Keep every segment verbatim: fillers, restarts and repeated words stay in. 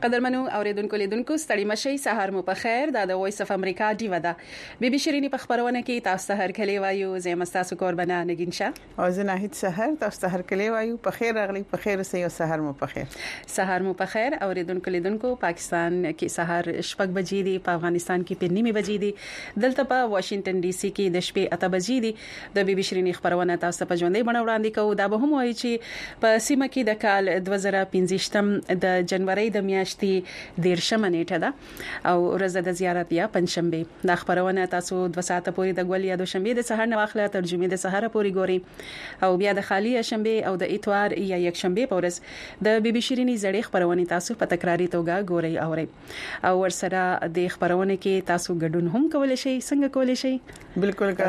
قدرمنو اوریدونکو لیدونکو ستړي مشي سهار مو په خیر دا د وایس اف امریکا دی ودا بي بي شيريني په خبرونه کې تاسو ته هر کلی وایو زه مستاسو قربانه نگینشه او زه ناهید سحر تاسو ته هر کلی وایو په خیر راغلی په خیر سه یو سحر مو په خیر سهار مو په خیر اوریدونکو لیدونکو پاکستان کې سهار شپږ بجې دي په افغانستان کې په نیمه بجې دي دلته په واشنگټن ډي سي کې د شپې اته بجې دي د بي بي شيريني خبرونه تاسو ته په ژوندۍ بڼه وړاندې کوو دا به هم وایي چې په سیمه کې د کال دوه زره پنځه د جنوري د میاشتې دیرشمه نیټه ده او ورځ د زیارت یا پنځشنبه د خبرونه تاسو دوه ساعته پورې د ګول یا د شنبه د سحر نواخله ترجمه د سحر پورې ګوري او بیا د خالی شنبه او د اتوار یا یک شنبه پورې د بي بي شيريني زړې خبرونه تاسو په تکراری توګه ګوري اوري او ورسره د خبرونه کې تاسو ګډون هم کولای شئ څنګه کولای شئ بالکل کا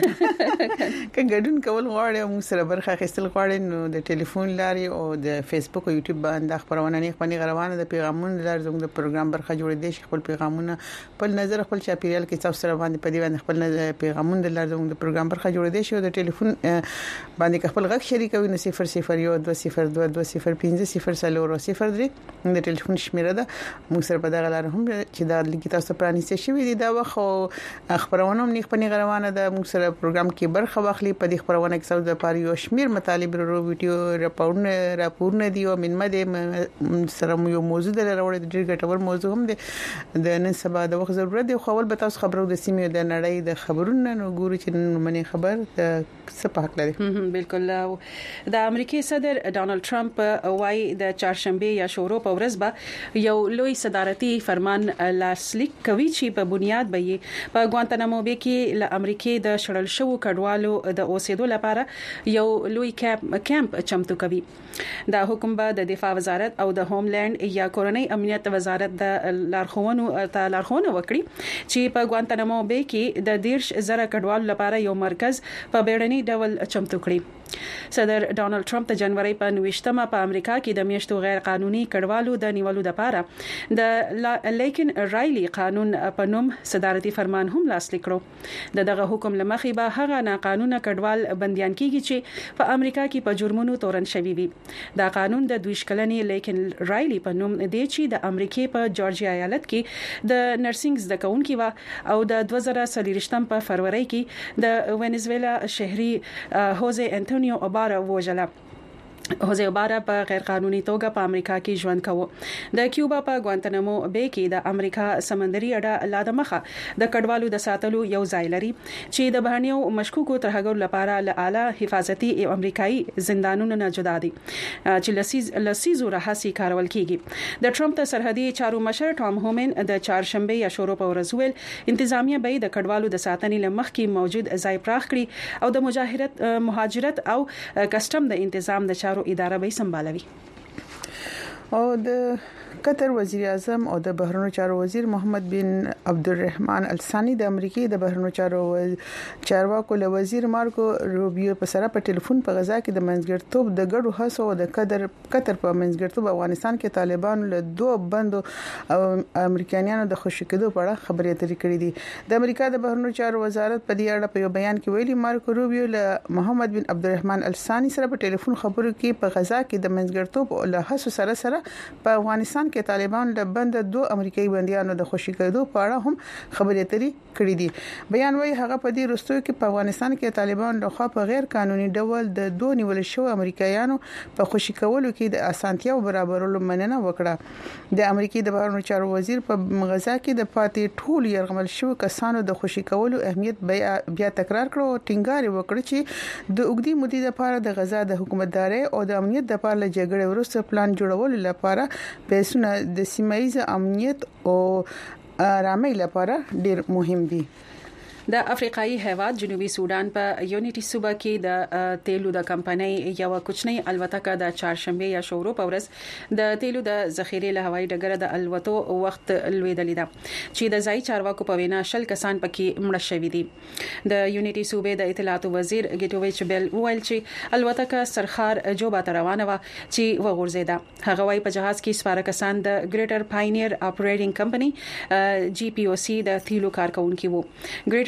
که ګډون کول غواړئ موږ سره برخه اخیستل غواړئ نو د ټلیفون لارې او د فیسبوک او یوټیوب باندې خبرونه نه خپل غروانه د پیغامونو لار زموږ د پروګرام برخه جوړې دي خپل پیغامونه خپل نظر خپل چاپیریال کې تاسو سره باندې پدې باندې خپل پیغامونه لار زموږ د پروګرام برخه جوړې دي شو د ټلیفون باندې خپل غږ شریکوي نو صفر صفر یو دوه صفر دوه دوه صفر پنځه صفر څلور صفر درې د ټلیفون شمیره ده موږ سره په دغه لار هم چې دا لګي تاسو پرانیسته شوی دي دا وخت خبرونه هم نه خپل غروانه د موږ سره پروګرام کې برخه واخلي په دې خبرونه کې څو د پاره یو شمیر مطالب ورو ویډیو راپورونه راپورونه دی او من مده سره یو موضوع د راوړل د ډیر ګټور موضوع هم دی د نن سبا د وخت ضرورت دی خو ول به تاسو خبرو د سیمې د نړۍ د خبرونو نو ګوري چې نن منی خبر د سپاک لري بالکل د امریکای صدر ډانلډ ټرمپ وايي د چهارشنبه یا شورو په ورځ به یو لوی صدارتي فرمان لاسلیک کوي چې په بنیاد به په ګوانتانامو بې کې له امریکای د شړل شو کډوالو د اوسېدو لپاره یو لوی کیمپ کیمپ چمتو کوي دا حکم به د دفاع وزارت او د هوملند یا کورنۍ امنیت وزارت د لارښوونو ته لارښوونه وکړي چې په ګوانتانامو بې کې د دیرش زره کډوالو لپاره یو مرکز په بیړني ډول چمتو کړي صدر ډانلډ ټرمپ د جنوري په نوښتمه په امریکا کې د میاشتو غیر قانوني کډوالو د نیولو لپاره د لیکن رایلی قانون په نوم صدارتي فرمان هم لاسلیک کړو د دغه حکم لمخې به هغه ناقانونه کډوال بنديان کیږي چې په امریکا کې په جرمونو تورن شوی وي دا قانون د دوه کلنې لیکن رایلی په نوم دی چې د امریکای په جورجیا ایالت کې د نرسنګ زده کوونکي و او د دوه زره څلورم په فروری کې د وینزویلا شهري هوزه انټونیو اوبارا وژله هوزه اوبارا په غیر قانوني توګه په امریکا کې ژوند کاوه د کیوبا په ګوانتانامو بې کې د امریکا سمندري اډه لاده مخه د کډوالو د ساتلو یو ځای لري چې د بهرنیو مشکوکو ترهګرو لپاره له اعلی حفاظتي او امریکایي زندانونو نه جدا دي چې لسیز لسیزو راهسي کارول کیږي د ټرمپ سرحدي چارو مشر ټام هومن د چهارشنبه یا شورو په ورځ ویل انتظامیه به د کډوالو د ساتنې لمخ کې موجود ځای پراخ کړي او د مهاجرت مهاجرت او کسٹم د تنظیم د اداره به سمبالوي او د قطر وزیر اعظم او د بهرنیو چارو وزیر محمد بن عبدالرحمن الثانی د امریکای د بهرنیو چارو چارواکو له وزیر مارکو روبیو په سره په ټلیفون په غزا کې د منځګړیتوب د ګډو هڅو او د قطر قطر په منځګړیتوب افغانستان کې طالبانو له دوه بندو او امریکایانو د خوشی کېدو په اړه خبرې اترې کړې دي د امریکا د بهرنیو چارو وزارت په دې اړه په یو بیان کې ویلي مارکو روبیو له محمد بن عبدالرحمن الثانی سره په ټلیفون خبرو کې په غزا کې د منځګړیتوب او له هڅو سره سره په افغانستان کې طالبان له بند دوه امریکایي بنديانو د خوشی کېدو په اړه هم خبرې اترې کړې دي بیان وايي هغه په دې وروستیو کې په افغانستان کې طالبان له خوا په غیر قانوني ډول د دوه نیول شو امریکایانو په خوشی کولو کې د اسانتیاو برابرولو مننه وکړه د امریکای د بهرنیو چارو وزیر په غزا کې د پاتې ټول يرغمل شو کسانو د خوشی کولو اهمیت بیا تکرار کړو او ټینګار وکړ چې د اوګدي مودې لپاره د غزا د حکومتداري او د امنیت لپاره له جګړې وروسته پلان جوړول لپاره پیسې د سیمایي امنیت او آرامۍ لپاره ډیر مهم دي د افریقایي هیواد جنوبي سودان په یونټي صوبه کې د تیلو د کمپنۍ یو کوچنی الوتکه د چهارشنبه یا شورو په ورځ د تیلو د ذخیره له هوایي ډګر د الوتو وخت لویدلې ده چې د ځای چارواکو په وینا شل کسان پکې مړه شوي دي د یونټي صوبې د اطلاعات وزیر ګټويچ بیل ویل چې الوتکه سرخار جوبا ته روانه و چې وغورځیده هغه وايي په جهاز کې سپاره کسان د ګریټر پاینیر اپریټینګ کمپنی جی پی او سی د تیلو کارکونکو وو ګریټر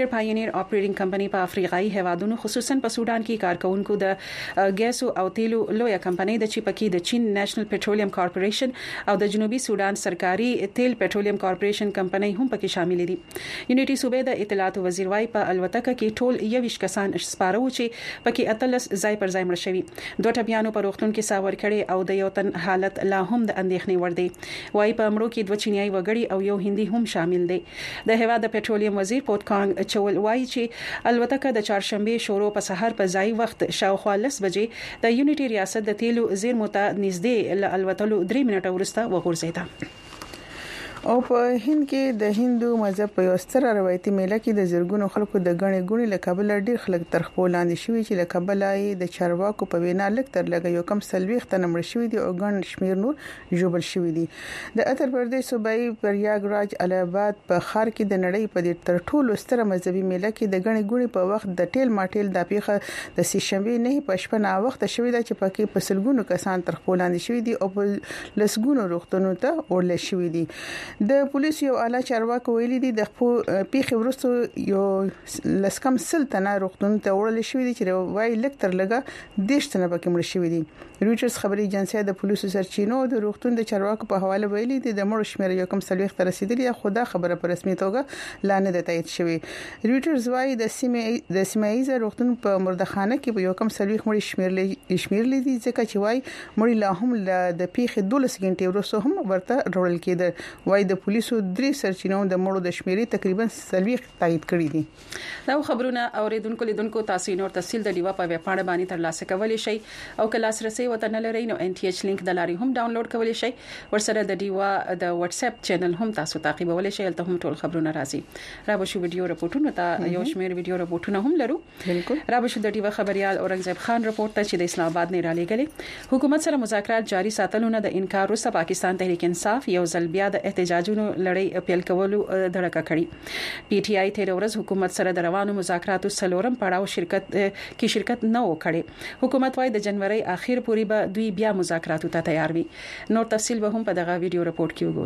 نیوکلیر پاینیر اپریټینګ کمپنی په افریقایي هیوادونو خصوصا په سودان کې کارکونکو د ګیسو او تیلو لویه کمپنی د چیپکی د چین نېشنل پېټرولیم کارپوریشن او د جنوبي سودان سرکاري تیل پېټرولیم کارپوریشن کمپنی هم پکې شامل دي. یونټي صوبې د اطلاعات وزیر وايي په الوتکه کې ټول یویش کسان سپارو چې پکې اتلس ځای پر ځای مړ شوي. دوه ټپيانو په روغتون کې ساور کړي او د یو تن حالت لا هم د اندېښنې وړ دی. وايي په مړو کې دوه چینایي وګړي او یو هندي هم شامل دي. د هیواد د پېټرولیم وزیر پوتکانګ چول وايي چې الوتکه د چهارشنبه شروع په سحر په ځای وخت شاوخوا لس بجې د یونټي ریاست د تیلو زیرمو ته نږدې ل الوتلو درې منټه وروسته وغورځیده. او په هند کې د هندو مذهب په یو ستر روایتي میله کې د زرګونو خلکو د غنې غونې له کابل ډیر خلک تر خپل لاندې شوی چې له کابل یې د چارواکو په وینا لک تر لګ یو کم سلويخ تنمړ شوی دی او غن شمیر نور جوبل شوی دی. د اتر پردیش صوبایي پریاګراج الہ آباد په خار کې د نړۍ په ډیر تر ټولو ستر مذهبي میله کې د غنې غونې په وخت د ټیل ماټیل د پیخه د سیشنبه نه پښپنا وخت شوی دی چې پکې په سلګونو کسان تر خپل لاندې شوی دي او په لسګونو روغتونو ته ورل شوی دي. د پولیس یو اعلی چارواکي ویلي دي د پیښې ورسته یو لسکم سلطنه روغتون ته وړل شوې دي چې وای لکتر لګه دیش تنه پکې مړ شوې دي. رويټرز خبري ایجنسی د پولیسو سرچینو د روغتون د چارواکو په حواله ویلي دي د مړو شمېر یو کم سلويخ تر رسیدلی خدا خبره پر رسمي توګه لا نه تایید شوې. رويټرز وايي د سیمې د سیمایي روغتون په مردخانه کې یو کم سلويخ مړي شمېر شمېر لیدي ځکه چې وای مړي لا هم د پیښې دولس غنټې وروسته هم ورته وړل کېده. وای د پولیسو درې سرچینو د مړو د شمیرې تقریبا سلويخ تایید کړی دي. دا خبرونه اوریدونکو لیدونکو تاسو نور تفصیل د ډیوا په ویب پاڼه باندې ترلاسه کولی شئ او کلاس رسي وته نه لرئ نو ان ټي ایچ لینک د لاري هم ډاونلوډ کولی شئ. ورسره د ډیوا د واتس اپ چینل هم تاسو تعقیبولی شئ. البته هم ټول خبرونه راځي. را به شو ویډیو رپورټونه ته یو شمیر ویډیو رپورټونه هم لرو. بالکل را به شو د ډیوا خبريال اورنګزیب خان رپورټ ته چې د اسلام آباد نه را لېګلې حکومت سره مذاکرات جاري ساتلونه د انکار وروسته پاکستان تحریک انصاف یو ځل بیا د احتجاجونو لړۍ پیل کولو دړکه کړی. پی ټ آی تیر ورځ حکومت سره د روانو مذاکراتو سلورم پړاو شرکت کې شرکت نه وکړي. حکومت وايي د جنوري اخر پورې به دوی بیا مذاکراتو ته تیار وي. نور تفصیل به هم په دغه ویډیو رپورټ کې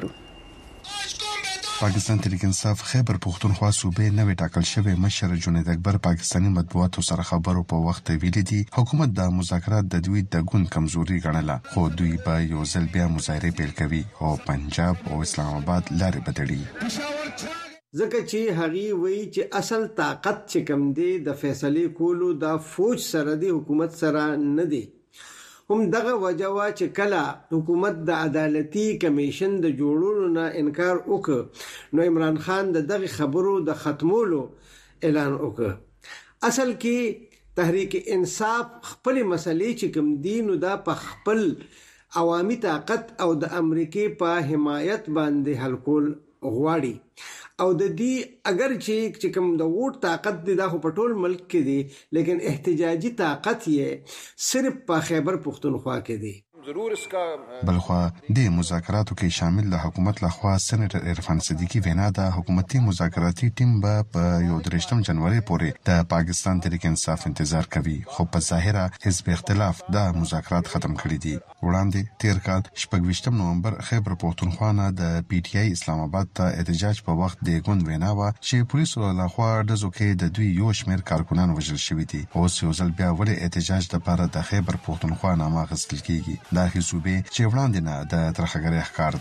وګورو. پاکستان تحریک انصاف خیبر پختونخوا صوبې نوې ټاکل شوی مشر جنید اکبر پاکستاني مطبوعاتو سره خبرو په وخت ویلي دي حکومت د مذاکرات د دوی د ګوند کمزوري ګڼله خو دوی به یو ځل بیا مظاهره پیل کوي او پنجاب او اسلام آباد لارې بدړي. ځکه چې هغه وایي چې اصل طاقت چې کم دی د فیصله کولو د فوج سره دی حکومت سره نه دی. هم دغه وجوا چې کله حکومت د عدالتي کمیشن د جوړولو نه انکار وکړ نو عمران خان د دغه خبرو د ختمولو اعلان وکړ. اصل کې تحریک انصاف خپل مسلې چې کوم دین او د خپل عوامي طاقت او د امریکای په حمایت باندې حل کول غواړي او د دې اگر چې کوم د ووټ طاقت دی دا په ټول ملک کې دی لیکن احتجاجي طاقت یې صرف په خیبر پختونخوا کې دی. ضرور اسکا بلخوا د مذاکراتو کې شامل د حکومت لخوا سېنیټر عرفان صدیقی وینا د حکومتي مذاکراتي ټیم به په یو درشتم جنوري پورې د پاکستان تحریک انصاف انتظار کوي خو په ظاهره حزب اختلاف د مذاکرات ختم کړي دي. وړاندې تیر کال شپږ نومبر خیبر پختونخوا نه د پی ټ آی اسلام آباد ته احتجاج په وخت د ګوند وینا و چې پولیسو لخوا د زوکې د دوی یو شمېر کارکونان وژل شوی دي. اوس یو ځل بیا ولې احتجاج لپاره د خیبر پختونخوا نامه غوښتل کیږي. دا حسوبې چې وړاندې نه د ترخګرۍ ښکار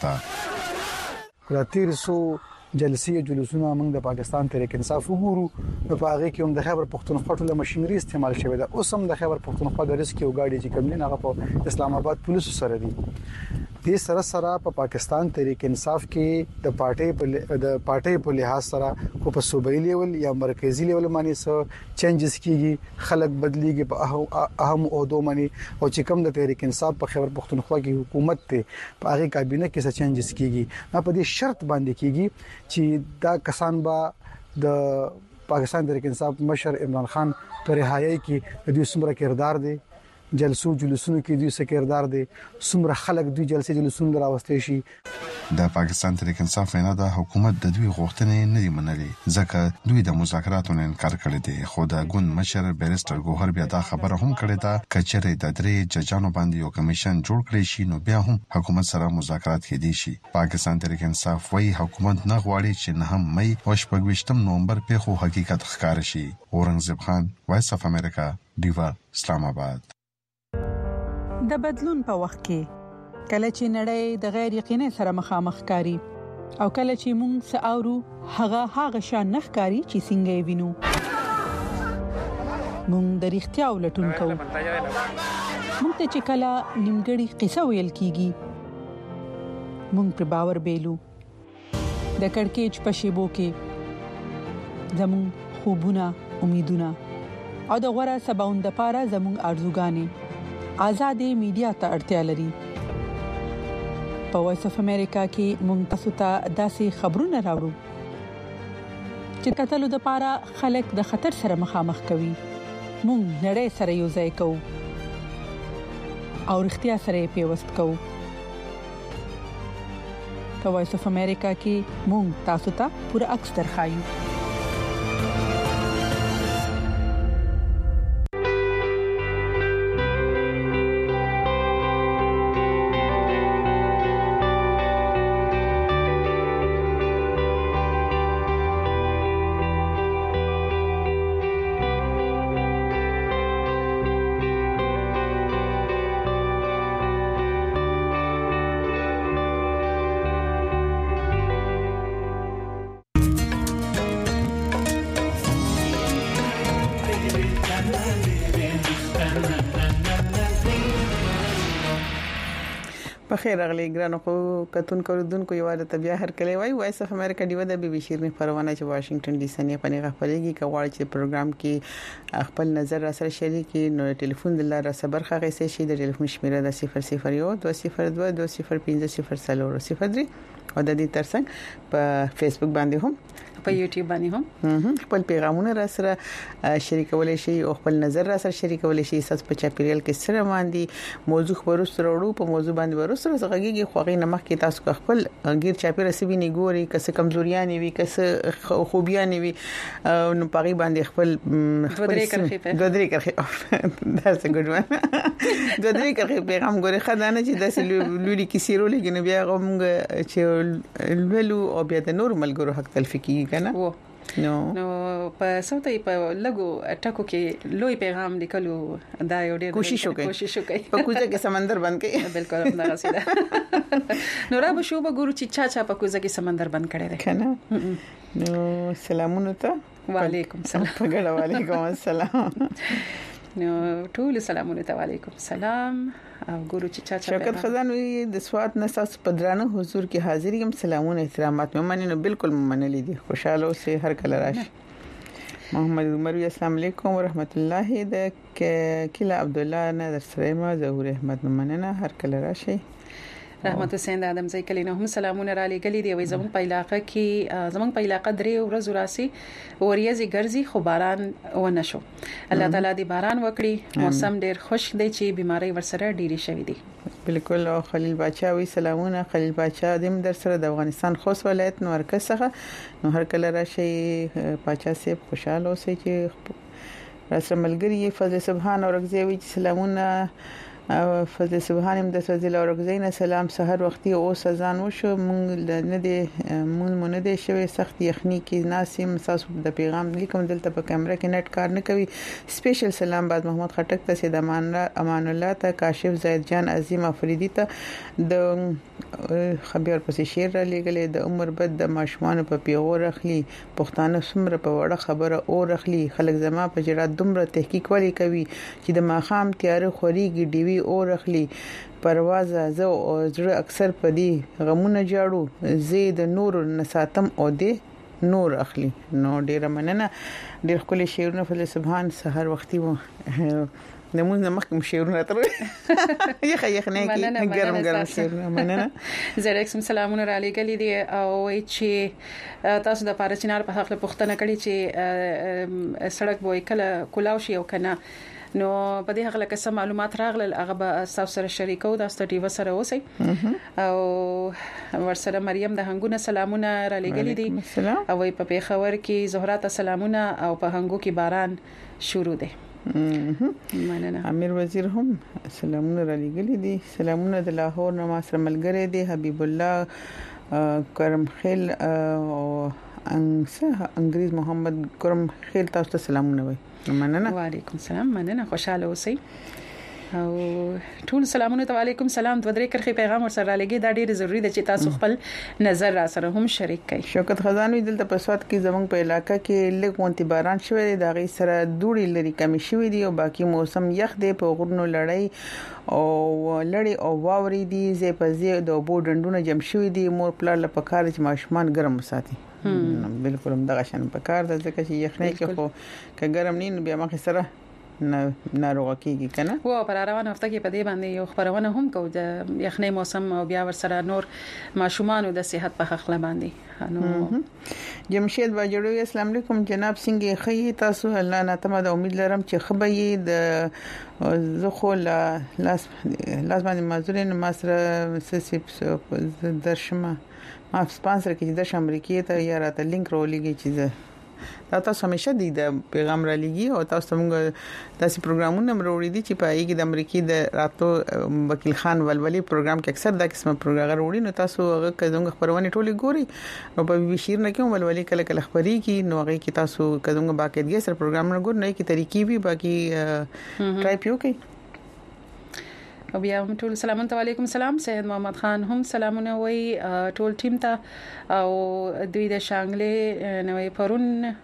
ده. راتیر سو جلسې جلوسونه موږ د پاکستان تحریک انصاف وګورو نو په هغه کې هم د خیبر پختونخوا ټول ماشينري استعمال شوی ده. اوس هم د خیبر پختونخوا د ریسک یو گاډي چې کوم نه په اسلام آباد پولیسو سره دي. د سره سره په پاکستان تحریک انصاف کې د پارټي په د پارټي په لحاظ سره کو په صوبایي لیول یا مرکزی لیول باندې څه چینجز کیږي خلک بدلیږي په اهم عہدو باندې او چې کوم د تحریک انصاف په خیبر پختونخوا کې حکومت ته په هغه کابینه کې څه چینجز کیږي نه په دې شرط باندې کیږي چې دا کسان به د پاکستان تحریک انصاف مشر عمران خان پر رهایی کې د دوی څومره کردار دی جلسو جلوسونو کې دوی سکردار دي څومره خلک دوی جلسې جلوسونو راوستي شي. د پاکستان تحریک انصاف وینا د حکومت د دوی غوښتنې نه دی منلي ځکه دوی د مذاکراتو نه انکار کړی دی. خو د ګوند مشر بیرستر ګوهر بیا دا خبره هم کړې ده کچره د درې ججانو باندې یو کمیشن جوړ کړی شي نو بیا هم حکومت سره مذاکرات کېدي شي. پاکستان تحریک انصاف وايي حکومت نه غواړي چې نه هم مې او شپږ نومبر په خو حقیقت ښکار شي. اورنګزیب خان، وایس اف امریکا، دیوا، اسلام آباد. د بدلون په وخت کې کله چې نړۍ د غیر یقیني سره مخامخ کاری او کله چې موږ ساورو هغه هغه شان نخکاری چې څنګه وینو موږ د اړتیا ولټون کوو. موږ ته چې کله نیمګړی قصه ویل کیږي موږ پر باور بیلو. د کڑکېچ په شیبو کې زموږ خوبونه، امیدونه او د غوړه سباوند لپاره زموږ ارزوګانې آزادې میډیا ته اړتیا لري. په وایس اف امریکا کې موږ تاسو ته داسې خبرونه راوړو چې کتلو د لپاره خلک د خطر سره مخامخ کوي. موږ نړۍ سره یو ځای کوو او اړتیا سره پیوست کوو. په وایس اف امریکا کې موږ تاسو ته پوره عکس درخایو. بخیر راغلی ګرانو خو کتون کوردونکو یو د طبيعه هر کله وای وایس اف امریکا دیو د بي بي شیرنی پروانه چې واشنگټن ډي سي نه پني غفلېږي کواړي چې پروګرام کې خپل نظر را سره شریکي نو ټلیفون د لاره صبر خغه سي شي د ټلیفون شمیره د صفر صفر یو دوه صفر دوه دوه صفر پنځه صفر صفر درې او د دې ترڅنګ په فیسبوک باندې هم په یوټیوب باندې هم خپل پیغامونه را سره شریکولای شي او خپل نظر را سره شریکولای شي. اساس په چاپیریال کې سره باندې موضوع خبرو سره وړو په موضوع باندې ورسره زغږیږي خوغې نمخ کې تاسو خپل غیر چاپیریال سوي نه ګوري کسه کمزوریاں وي کسه خوبیاں وي نو پاري باندې خپل درې کرخې دوه درې کرخې that's a good one دوه درې کرخې پیغام ګوري خدانه چې داسې لولي کې سیرو لګنه بیا غوږ چې لولو او بیا د نورمال ګورو حق تلفیقي کنه وو نو نو په صوتي په لګو ټکو کې لوی پیغام لیکلو دا یو ډېر کوشش وکړي کوشش وکړي په کوزه کې سمندر بند کړي بالکل دا غسیده نو را به شو به ګورو چې چا چا په کوزه کې سمندر بند کړي ده کنه نو سلامونه ته وعلیکم السلام په ګډه وعلیکم السلام نو ټول سلامونه ته وعلیکم السلام او ګورو چې چا چا شوکت خزان وی د سواد نساس پدرانه حضور کې حاضری هم سلامونه احترامات مې مننه بالکل منلې دي خوشاله اوسه هر کله راشي. محمد عمر السلام علیکم ورحمت الله د کله عبد الله نادر سلیمه ظهور احمد مننه هر کله راشي. رحمت حسین د ادم زئی کلی نو هم سلامونه را لګلې دی وای زمون په علاقې کې زمون په علاقې درې ورځې راسي وریځي ګرځي خو باران ونه شو. الله تعالی دې باران وکړي موسم ډېر خوش دی چې بيماري ورسره ډېری شوې دي. بالکل. او خلیل باچا وی سلامونه خلیل باچا دیم در سره د افغانستان خوست ولایت نو مرکز څخه نو هر کله راشي باچا سیب خوشاله اوسئ چې راسره ملګری فضل سبحان او رغزي وی سلامونه فضل سبحان هم د فضل او رغزین سلام سحر وختي او سزان وشو مونږ نه دي مونږ نه دي شوی سخت یخني کې ناسم تاسو د پیغام لیکم دلته په کیمرا کې نت کار نه کوي. سپیشل سلام بعد محمد خټک ته سید امان امان الله ته کاشف زید جان عظیم افریدی ته د خبر پسې شیر را لګلې د عمر بد د ماشومان په پیغور اخلي پښتانه سمره په وړه خبره او رخلي خلک زما په جرات دومره تحقیق ولی کوي چې د ماخام تیار خوريږي ډیوی او رخلي پرواز زه او زړه اکثر پدی غمونه جاړو زید نور نساتم او دې نور اخلي. نو ډیره مننه ډیر خپل شعرونه فضل سبحان سحر وختي وو نمون نمخکم شعرونه تر یخ یخ نه کی ګرم ګرم شعرونه مننه. زه اکسم سلامونه را لګلې دي او چې تاسو د پارچینار په حق له پښتنه کړي چې سړک بوې کله کولاو شي او کنه نو په دې هغه لکه سم معلومات راغلل هغه به تاسو سره شریکو د استډیو سره اوسئ او ورسره مریم د هنګونه سلامونه را لګلې دي او په پیښور کې زهرا ته سلامونه او په هنګو کې باران شروع دی. مننه. امیر وزیر هم سلامونه را لګلې دي. سلامونه د لاهور نه ما سره ملګری دی حبیب الله کرم خیل او انګریز محمد کرم خیل تاسو ته سلامونه وای. مننه. وعلیکم السلام. مننه. خوشاله اوسئ. او ټول سلامونه ته وعلیکم السلام. د درې کرخي پیغام ور سره لګي دا ډیر ضروری دی چې تاسو خپل نظر را سره هم شریک کړئ. شوکت خزانوی دلته په سواد کې زمونږ په علاقہ کې لګونتي باران شوی دی دا غي سره دوړي لري کمی شوی دی او باقی موسم یخ دی په غرونو لړۍ او لړۍ او واوري دي زی په زی د بو ډندونه جم شوی دی مور پلار له پکار چې ماشومان ګرم وساتي. بالکل هم دغه شان پکار د ځکه چې یخنۍ کې خو ک ګرم نه بیا مخ سره نه ناروغه کیږي کنه. و پر روانه هفته کې په دې باندې یو خبرونه هم کو د یخنۍ موسم او بیا ور سره نور ماشومان د صحت په خخله باندې نو جمشید باجوړی السلام علیکم جناب سنگ خی تاسو الله ناتمه د امید لرم چې خبرې د زخو لاس لاس باندې مازورین ماسره سسیپ درشمه ما سپانسر کې د امریکای ته یا راته لینک رولېږي چې دا تاسو همیشه د پیغام را لګي او تاسو موږ داسې پروګرامونه مروړي دي چې په ایګ د امریکای د راتو وکیل خان ولولي پروګرام کې اکثر دا قسمه پروګرام وروړي نو تاسو هغه کزونګ خبرونه ټولي ګوري او په بي بي شیر نه کې ولولي کله کله خبري کې نو هغه کې تاسو کزونګ باقاعدګي سره پروګرام نه ګور نه کې طریقې وي باقي ټرای پیو کوي. او بیا هم ټول سلامونه علیکم السلام. سید محمد خان هم سلامونه وای ټول ټیم ته او دوی د شانګلې نوې پرون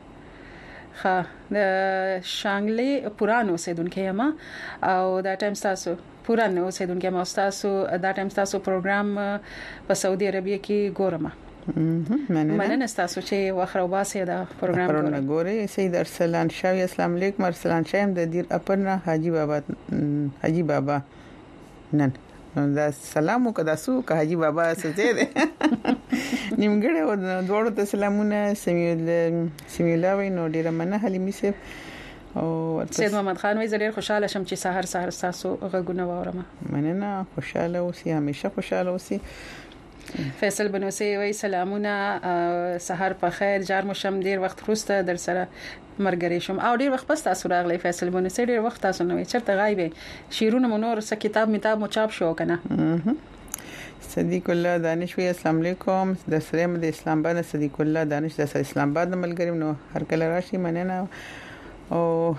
ښه د شانګلې پورانو سیدونکو ما او دا ټایم تاسو پورانو سیدونکو ما تاسو دا ټایم تاسو پروګرام په سعودي عربیه کې ګورم. مننه. مننه تاسو چې واخره واسه دا پروګرام ګورئ. سید ارسلان شاوی السلام علیکم. ارسلان شایم د دیر اپرنا حاجی بابا حاجی بابا نن دا سلام وکړه سو که حاجی بابا سزه ده نیمګړې و دوړو ته سلامونه سمیل سمیلاوي نو ډیره مننه حلیمي سیف او سید محمد خان وی زړه خوشاله شم چې سحر سحر تاسو غږونه واورم. مننه. خوشاله اوسئ همیشه خوشاله اوسئ. فیصل بنوسی وی سلامونه سحر په خیر جار مشم ډیر وخت وروسته در سره مرګري شم او ډیر وخت پس تاسو راغلی فیصل بنوسی ډیر وخت تاسو نو چرته غایبه شیرونه مونور س کتاب میتاب مو چاپ شو کنه. صدیق الله دانش وی السلام علیکم. د سریم د اسلام آباد صدیق الله دانش د اسلام آباد ملګری نو هر کله راشي مننه او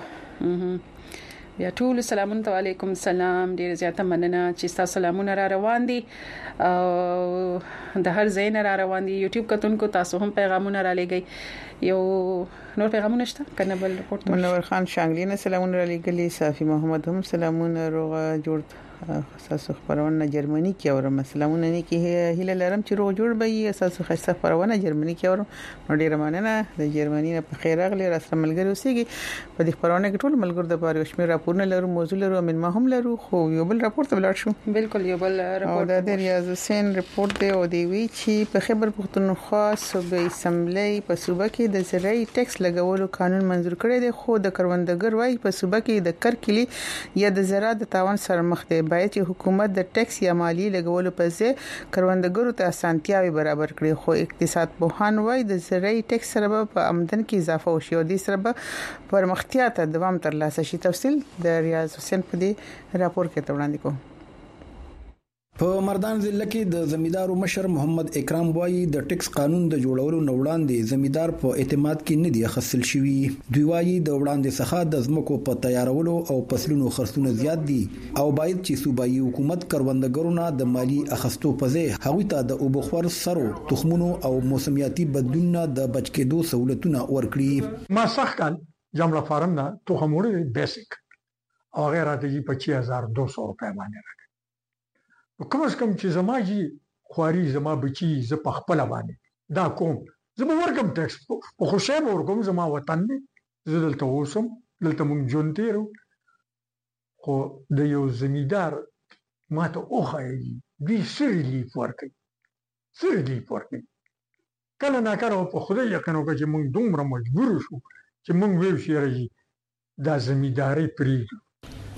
بیا ټول سلامونه علیکم السلام. ډیر زیاته مننه چې تاسو سلامونه را روان دي او د هر ځای نه را روان دي. یوټیوب کتونکو تاسو هم پیغامونه را لګي یو نور پیغامونه شته کنه بل رپورټ. منور خان شانګلی نه سلامونه را لګلي. صافي محمد هم سلامونه روغه جوړ اساس خبرونه جرمني کې اورم سلامونه نه کې هله لرم چې روغ جوړ به اساس خسته خبرونه جرمني کې اورم ډیر مننه د جرمني نه په خیر اغلی را سره ملګری اوسېږي په دې خبرونه کې ټول ملګر د پاره شمیر راپورونه لرو موضوع لرو من ما هم لرو خو یو بل راپورټ بلار شو. بالکل یو بل راپورټ او د ریاض حسین راپورټ دی او دی وی چې په خبر پښتونخوا صوبې اسمبلی په صوبه کې د زراعي ټیکس لګولو قانون منزور کړی دی خو د کروندګر وايي په صوبه کې د کرکلی یا د زراعت د تاوان سره مخ دی باید چې حکومت د ټیکس یا مالی لګولو په ځای کروندګرو ته اسانتیاوي برابر کړي خو اقتصاد پوهان وايي د زراعي ټیکس سره په آمدن کې اضافه وشي او د سره پرمختیا ته دوام ترلاسه شي. تفصیل د ریاض حسین په دې راپور کې وړاندې کوم. په مردان ضلع کې د زمیدارو مشر محمد اکرام وایي د ټیکس قانون د جوړولو نو وړاندې زمیدار په اعتماد کې نه دی اخیستل شوی. دوی وایي د وړاندې څخه د ځمکو په تیارولو او فصلونو خرڅونه زیات دي او باید چې صوبایي حکومت کروندګرو نه د مالی اخستو په ځای هغوی ته د اوبخور سرو تخمونو او موسمیاتي بدلونونو د بچ کېدو سہولتونه ورکړي. ما سخت کال جمله فارم نه توخم وړي بیسیک او غیر عادي پچیس هزار دو سو روپے باندې کوم اس کم چې زما جی خواري زما بچي ز په خپل باندې دا کوم زما ورکم ټیکس په خوشاله ورکوم زما وطن دی زه دلته اوسم دلته مونږ جون تیرو خو د یو زمیدار ماته اوخایي دوی سری لیف ورکي سری لیف ورکي کله نا کله په خدای یقین وکړي چې مونږ دومره مجبور شو چې مونږ ویو شي راځي دا زمیداری پریږدو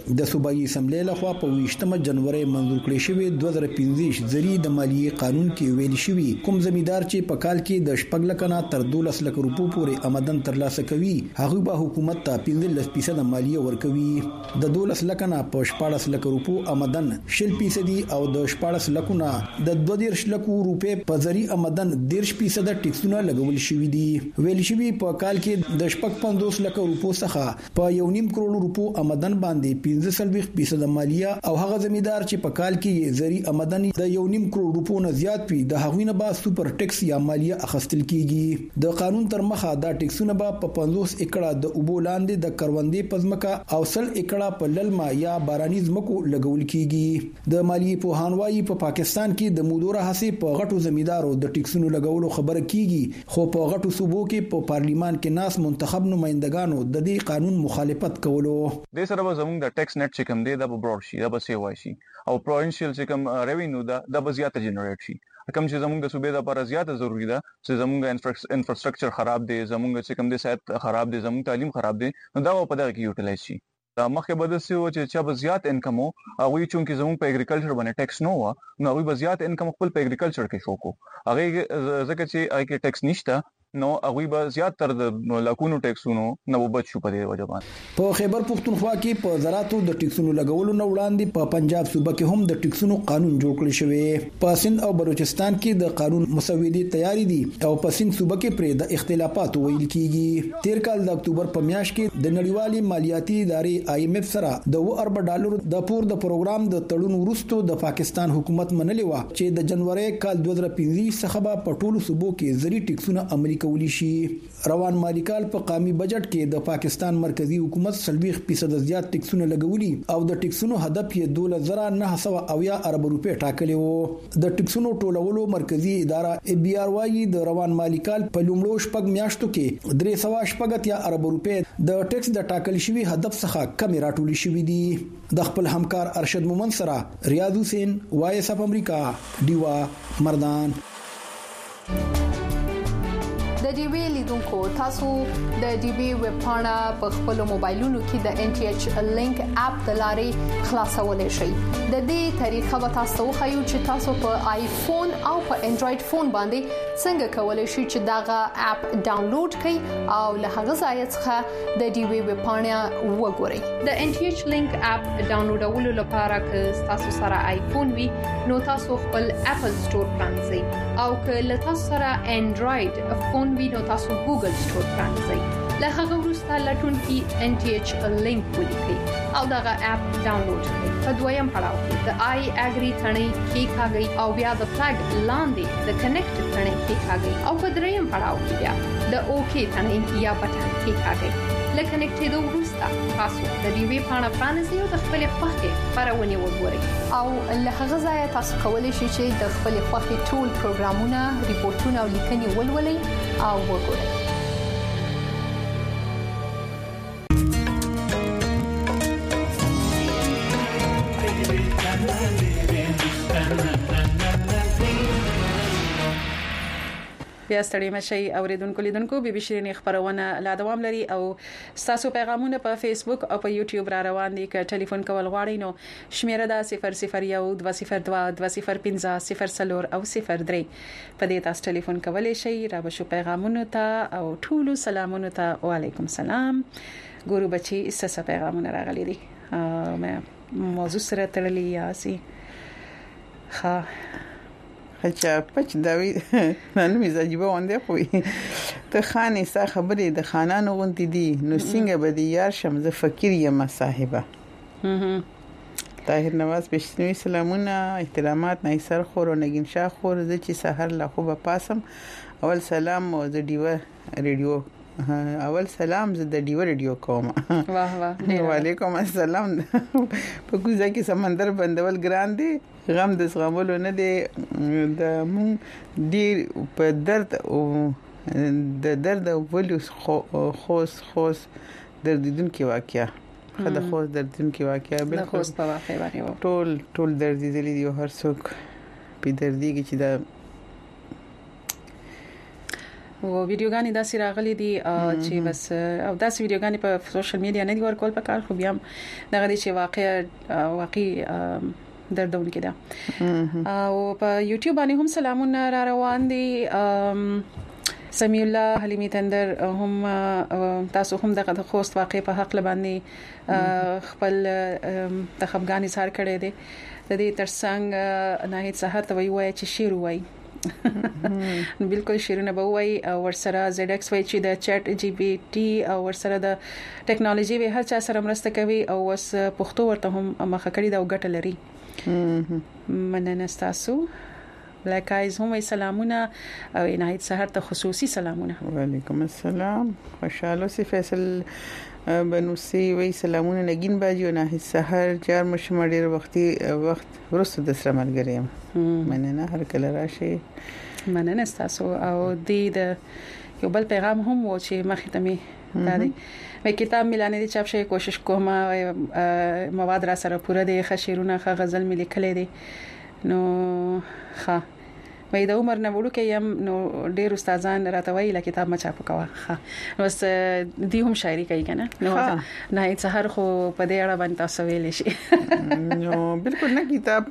د صوبایي اسمبلی لخوا په ویشتمه جنوري منظور کړی شوی دوه زره پنځه زری د مالیې قانون کې ویل شوی کوم زمیدار چې په کال کې د شپږ لک نه تر دولس لک روپو پورې آمدن ترلاسه کوي هغه به حکومت ته پنځلس فیصد مالیه ورکوي د دولس لک نه په شپږ لک روپو آمدن شل فیصد او د شپږ لک نه د دوه دیرش لک روپې په ذری آمدن دیرش فیصد ټیکسونه لګول شوی دي ویل شوی په کال کې د شپږ پنځوس لک روپو څخه په یو نیم کروڑ روپو آمدن باندې پنځه سلويخ فیصد مالیه او هغه زمیدار چې په کال کې ذری آمدن د یو نیم کروڑ روپو نه زیات وي د هغوی نه به سوپر ټیکس یا مالیه اخیستل کیږي د قانون تر مخه دا ټیکسونه به په پنځوس ایکړه د اوبو لاندې د کروندې پزمکه او سل ایکړه په للما یا باراني ځمکو لګول کیږي د مالیې په هانوایي په پاکستان کې د مودوره هڅې په غټو زمیدارو د ټیکسونو لګولو خبره کیږي خو په غټو صوبو کې په پارلیمان کې ناس منتخب نمائندګانو د دې قانون مخالفت کولو د سره به زموږ د ټیکس نت چې کوم دی د برور شي د بسې وای شي او پروینشل چې کوم ریوینیو دا د بزیاته جنریټ شي کوم چې زموږ د صوبې لپاره زیاته ضروری ده چې زموږ انفراستراکچر خراب دی زموږ چې کوم د صحت خراب دی زموږ تعلیم خراب دی نو دا په دغه کې یوټیلایز شي دا مخکې بده سي او چې چا زیات انکم او هغه چې زموږ په اګریکلچر باندې ټیکس نو و نو هغه زیات انکم خپل په اګریکلچر کې شو کو هغه ځکه چې هغه کې ټیکس نشته نو هغه به زیات تر د لاکونو ټیکسونو نو بچ شو په دې وجه باندې په خیبر پختونخوا کې په زراعتو د ټیکسونو لګولو نه وړاندې په پنجاب صوبه کې هم د ټیکسونو قانون جوړ کړی شوی په سند او بلوچستان کې د قانون مسودې تیاری دي او په سند صوبه کې پرې د اختلافات ویل کیږي تیر کال د اکتوبر په میاشت کې د نړیوالي مالیاتي ادارې آی ایم ایف سره د و ارب ډالر د پور د پروګرام د تړون وروسته د پاکستان حکومت منلې و چې د جنوري کال دوه زره پنځه څخه په ټولو صوبو کې زری ټیکسونه عملي کولی شي روان مالی کال په قومي بجټ کې د پاکستان مرکزی حکومت سلويخ فیصد زیات ټیکسونه لګولي او د ټیکسونو هدف یې دوه زره نه سوه اویا ارب روپے ټاکلي وو د ټیکسونو ټولولو مرکزی اداره ای بي ار وايي د روان مالی کال په لومړو شپږ میاشتو کې درې سوه شپږ یا ارب روپے د ټیکس د ټاکل شوی هدف څخه کم راټول شوی دي د خپل همکار ارشد مومن سره ریاض حسین وایس اف امریکا دیوا مردان د ډي وی لیدونکو تاسو د ډي وی ویب پاڼه په خپل موبایلونو کې د ان ټي ایچ لینک اپ د لارې خلاصولای شئ د دې طریقه به تاسو خو چې تاسو په آیفون او په انډراید فون باندې څنګه کولای شئ چې داغه اپ ډاونلوډ کړئ او له هغه ځای څخه د ډي وی ویب پاڼه وګورئ د ان ټي ایچ لینک اپ ډاونلوډولو لپاره که تاسو سره آیفون وي نو تاسو خپل اپل سٹور پرانځئ او که له تاسو سره انډراید فون وي نو تاسو ګوګل سٹور پرانځئ له هغه وروسته لټون کې ان ټي ایچ لینک ولیکئ او دغه اپ ډاونلوډ کړئ په دویم پړاو کې د آی اګری ثنې کې کاږئ او بیا د فلګ لاندې د کنیکټ ثنې کې کاږئ او په دریم پړاو کې بیا د اوکی ثنې یا بټن کې کاږئ لکه کنیکټېدو وروسته تاسو د دې وی پاڼه پرانیزئ او د خپل خوښې خبرونه وګورئ او له هغه ځای تاسو کولی شئ چې د خپل خوښې ټول پروګرامونه ریپورتونه او لیکنې ولولئ او وګورئ بیا ستړي مشي اوریدونکو لیدونکو بي بي شيرين خبرونه لا دوام لري او تاسو پیغامونه په فیسبوک او په یوټیوب را روان دي ک ټلیفون کول غواړئ نو شمیره دا صفر صفر یو دوه صفر دوه دوه صفر پنځه صفر صفر او صفر درې په دې تاسو ټلیفون کولای شئ را بشو پیغامونه ته او ټولو سلامونه ته وعلیکم السلام ګورو بچي اساسه پیغامونه راغلي دي مې موضوع سره تړلي یاسي ها خچا پچ داوی نن مزاجبه ونده خوې ته خاني سا خبرې د خانانو غونتی دي نو څنګه به دي یار شم ز فقیر یم صاحبہ طاهر نواز بشنوي سلامونه احترامات نایسر خور او نگین شاه خور ز چې سحر لا خوبه پاسم اول سلام او د دیو ریډیو اول سلام زه د ډیو ریډیو کوم واه واه وعلیکم السلام په کوزه کې سمندر بندول ګران دي غم د زغمولو نه دي د مون ډیر په درد او د درد او ولوس خوس خوس دردیدون کې واقعیا خدای خوس دردیدون کې واقعیا بالکل خوس په واقع باندې ټول ټول دردیدلی دی هر څوک په دردي کې چې دا او ویډیوګانې داسې راغلي دي چې بس او داسې ویډیوګانې په سوشل میډیا نه دی ورکول پکار خو بیا دغه دي چې واقع واقعي دردونکې ده او په یوټیوب باندې هم سلامونه را روان دي سمیع الله حلیمی تندر هم تاسو هم دغه خوست واقع په حق باندې خپل د خفګان اظهار کړی دی د دې ترڅنګ ناهید سحر ته وایي چې شعر وایي نو بالکل شیرونه به وای او ورسره زد ایکس وای چې د چټ جی پی ټي او ورسره د ټیکنالوژي به هر چا سره مرسته کوي او وس پښتو ورته هم مخه کړی دا وګټه لري مننه تاسو بلیک آیز هم سلامونه او عنایت سحر ته خصوصي سلامونه. وعلیکم السلام. خوشاله سي فیصل بنوسی وی سلامونه نگین باجی او نه سحر چار مشم ډیر وختي وخت ورسره د سره ملګریم مننه هر کله راشي مننه تاسو او د یو بل پیغام هم و چې مخې ته می دادی مې کتاب ملانه دي چاپ شي کوشش کوم مواد را سره پوره دي خشیرونه خ غزل مې لیکلې دي نو ښه مې د عمر نه وړو کې يم نو ډېر استادان راته وایي لا کتاب ما چاپ کوه ښه بس دی هم شاعري کوي کنه نو نه هیڅ هر خو په دې اړه باندې تاسو ویل شي نو بالکل نه کتاب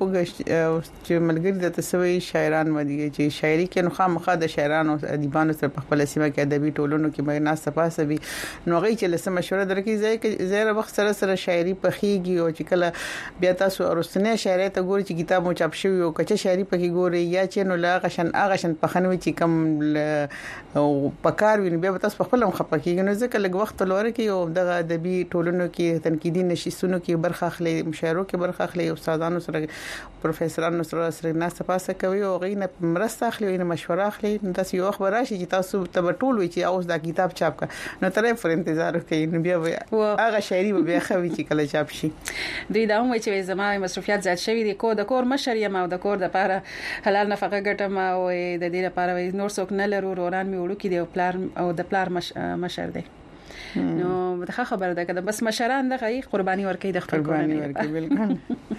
چې ملګری د تسوي شاعران ودی چې شاعري کې نو خامخا د شاعرانو ادیبانو سره په خپل سیمه کې ادبي ټولنو کې مې ناس پاسه وي نو غي چې لسه مشوره درکې ځای کې زیره وخت سره سره شاعري پخېږي او چې کله بیا تاسو ارستنه شاعري ته ګوري چې کتاب مو چاپ شوی او کچه شاعري پکې ګوري یا چې نو غشن اغشن پخنوي چې کم او پکار ویني بیا تاسو خپل هم خپکیږي نو ځکه لږ وخت لور کې او دغه ادبي ټولنو کې تنقیدي نشستونو کې برخه اخلي مشاعرو کې برخه اخلي استادانو سره پروفیسورانو سره سره ناسته پاسه کوي او غینه مرسته اخلي او مشوره اخلي تاسو یو خبر راشي چې تاسو ته ټول وي چې اوس دا کتاب چاپ کا نو ترې پر انتظار کوي نو بیا هغه شاعري به خوي چې کله چاپ شي دوی دا هم چې زما مصرفيات زیات شوي دي کو د کور مشر یم او د کور د لپاره حلال نفقه ګټم او د دې لپاره نور څوک نه لرو وران می وړو کې دی پلار او د پلار مشر دی نو دا خبره ده کده بس مشران د غي قرباني ورکې د خپل قرباني ورکې بالکل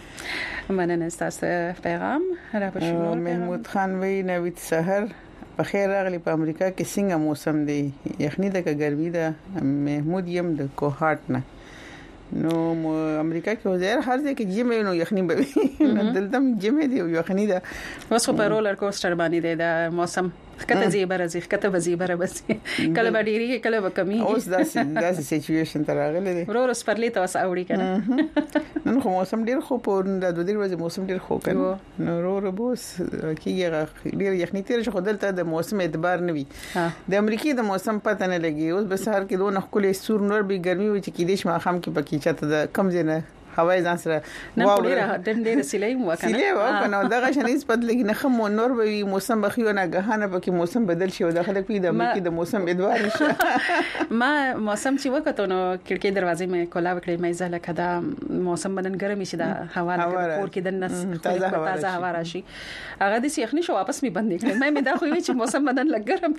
مننه تاسو پیغام را پښو محمود خان وی نوید سحر په خیر راغلی په امریکا کې څنګه موسم دی یخني ده که ګرمي ده محمود یم د کوهات نه نو امریکا کې وزیر هر ځای کې جمع نو یخني به دلته جمع دی یخني ده اوس په رولر کوستر باندې دی د موسم کته زی برازي کته وزي بر بس کله باندې کله وکمي اوس داسې داسې سچويشن تر راغله دي ورور سپرلی ته وس اوړي کنه نن خو موسم ډیر خو په د دوه ډیر ورځې موسم ډیر خو کنه نو ورور بوس کیږي ډیر یخني تیر شو دلته د موسم اعتبار نه وي د امریکای د موسم پته نه لګي اوس به سهار کې دوه نخلې سور نور به ګرمي وي چې کې دیش ما خام کې پکې چاته د کم زنه هواي ځان سره واو ډېر ډېر سیلې مو کنه سیلې واو کنه دغه شنیز پد لګي نه خمو نور به موسم بخیو نه غهانه پکې موسم بدل شي او داخله کې د امریکای د موسم ادوار نشه ما موسم چې وکړو نو کړکۍ دروازې مې کولا وکړې مې ځله کدا موسم بدن ګرمي شي دا هوا د کور کې د نس تازه هوا راشي هغه د سیخني شو واپس می بندې کړې مې مې دا خو وی چې موسم بدن لګرم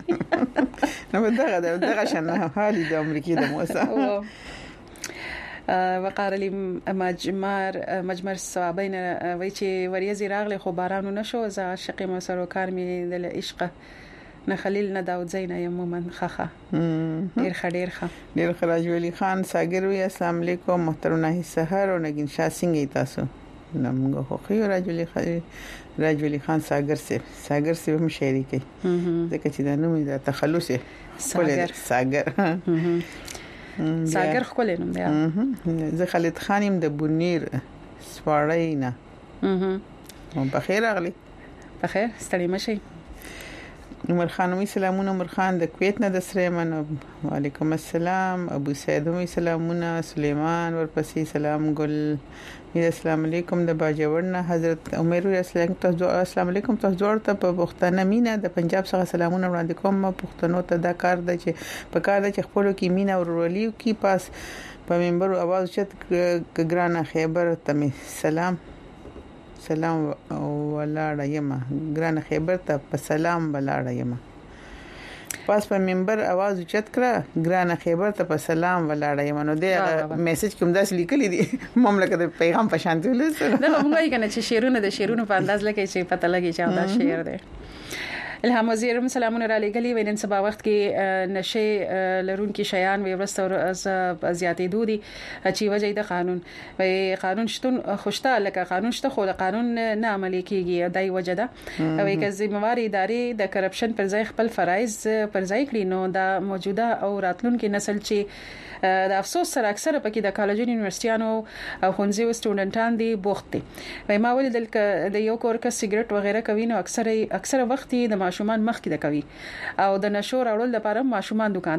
نو دغه دغه شنه حالي د امریکای د موسم وقار لي مجمر مجمر ثوابین وای چې وریځ راغله خو باران نشو ز عاشق مسرو کار می د عشق نه خلیل نه داود زین عموما خخه ډیر خډیر خه ډیر خراج ولی خان ساګر وی السلام علیکم محترم سحر او نگین شاه څنګه تاسو نمغه خو خو راجلی خای راجلی خان ساګر سي ساګر سي هم شاعري کوي ځکه چې دا نوم د تخلص ساګر ساګر ساګر خپل نوم دی زه خالد خانم د بونیر سپاړینا هم په خیر اغلی په خیر ستړي مشي عمر خان وی سلامونه عمر خان د کویت نه د سریمن وعلیکم السلام ابو سعید وی سلامونه سليمان ورپسې سلام ګل السلام علیکم د باجوړنه حضرت عمر اسلام تاسو السلام علیکم تاسو ورته په پښتنه مینا د پنجاب څخه سلامونه وړاندې کوم پښتنو ته دا کار د چې په کار د چې خپل کې مینا ورولي کی پاس په منبر आवाज چت ګرانه خیبر ته سلام سلام ولاړه یما ګرانه خیبر ته په سلام ولاړه یما پاس په منبر आवाज چت کړه ګرانه خیبر ته په سلام ولاړه یما نو دا میسج کوم داس لیکلی دي مملکت د پیغام په شان ولې دا موږ یې کنه چې شیرونه د شیرونو په انداز لکه چې پته لګي چې دا شعر دی الهام وزیر سلامونه را لګلې وینن سبا وخت کې نشه لرونکي شیان وي ورسته ور زیاتې دودي چې وجه د قانون وي قانون شتون خوشته لکه قانون شته خو د قانون نه عملي کیږي دای وجه ده وي که ذمہوار ادارې د کرپشن پر ځای خپل فرایض پر ځای کړي نو د موجوده او راتلونکي نسل چې د افسوس سره اکثره پکې د کالجونو یونیورسيټانو او خونځي سټوډنټان دي بوخت دي وای ما ولې د یو کور کا سیګریټ وغیرہ کوي نو اکثره اکثره وخت د ماشومان مخ کې د کوي او د نشور اورل لپاره ماشومان دکان